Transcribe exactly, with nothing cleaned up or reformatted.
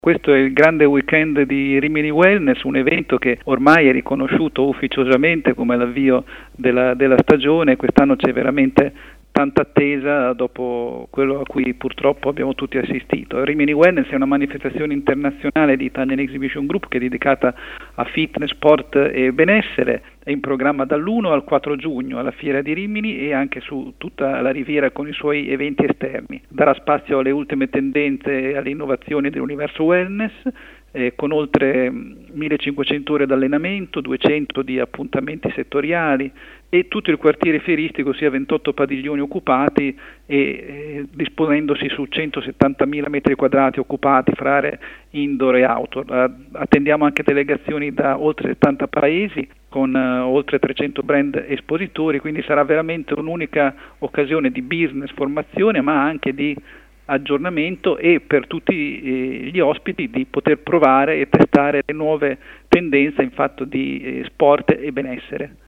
Questo è il grande weekend di Rimini Wellness, un evento che ormai è riconosciuto ufficiosamente come l'avvio della, della stagione. Quest'anno c'è veramente tanta attesa dopo quello a cui purtroppo abbiamo tutti assistito. Rimini Wellness è una manifestazione internazionale di Italian Exhibition Group che è dedicata a fitness, sport e benessere. È in programma dall'primo al quattro giugno alla Fiera di Rimini e anche su tutta la Riviera con i suoi eventi esterni. Darà spazio alle ultime tendenze e alle innovazioni dell'universo wellness, eh, con oltre millecinquecento ore di allenamento, duecento di appuntamenti settoriali e tutto il quartiere fieristico, sia ventotto padiglioni occupati e eh, disponendosi su centosettantamila metri quadrati occupati fra aree indoor e outdoor. Attendiamo anche delegazioni da oltre settanta paesi con uh, oltre trecento brand espositori, quindi sarà veramente un'unica occasione di business, formazione, ma anche di aggiornamento e per tutti eh, gli ospiti di poter provare e testare le nuove tendenze in fatto di eh, sport e benessere.